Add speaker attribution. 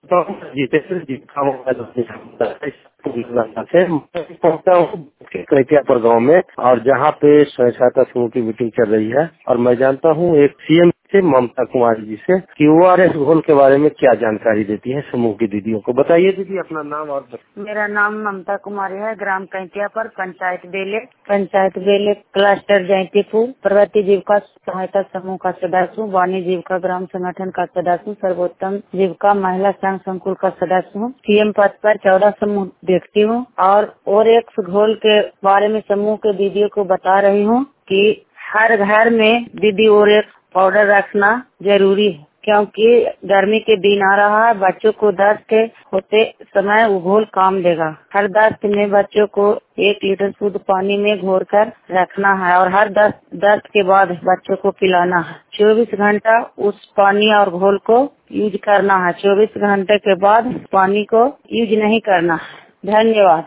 Speaker 1: जितेंद्र जी का मोबाइल से पहुंचा हूँ कैतियापुर गाँव में, और जहाँ पे स्वयं सहायता समूह की मीटिंग चल रही है। और मैं जानता हूँ एक सीएम से ममता कुमारी जी से कि ORS घोल के बारे में क्या जानकारी देती है समूह की दीदियों को। बताइए दीदी अपना नाम और।
Speaker 2: मेरा नाम ममता कुमारी है, ग्राम कैतियापुर, पंचायत बेले क्लस्टर जयंतीपुर, प्रगति जीविका सहायता समूह का सदस्य हूँ, वाणी जीविका ग्राम संगठन का सदस्य हूँ, सर्वोत्तम जीविका महिला संघ संकुल का सदस्य हूँ। सीएम पद पर 14 समूह देखती हूँ और एक घोल के बारे में समूह के दीदियों को बता रही हूँ कि हर घर में दीदी और एक पाउडर रखना जरूरी है, क्योंकि गर्मी के दिन आ रहा है। बच्चों को दस्त के होते समय वो घोल काम देगा। हर दस्त में बच्चों को 1 लीटर शुद्ध पानी में घोर कर रखना है और हर दस्त के बाद बच्चों को पिलाना है। 24 घंटा उस पानी और घोल को यूज करना है। 24 घंटे के बाद पानी को यूज नहीं करना है। धन्यवाद।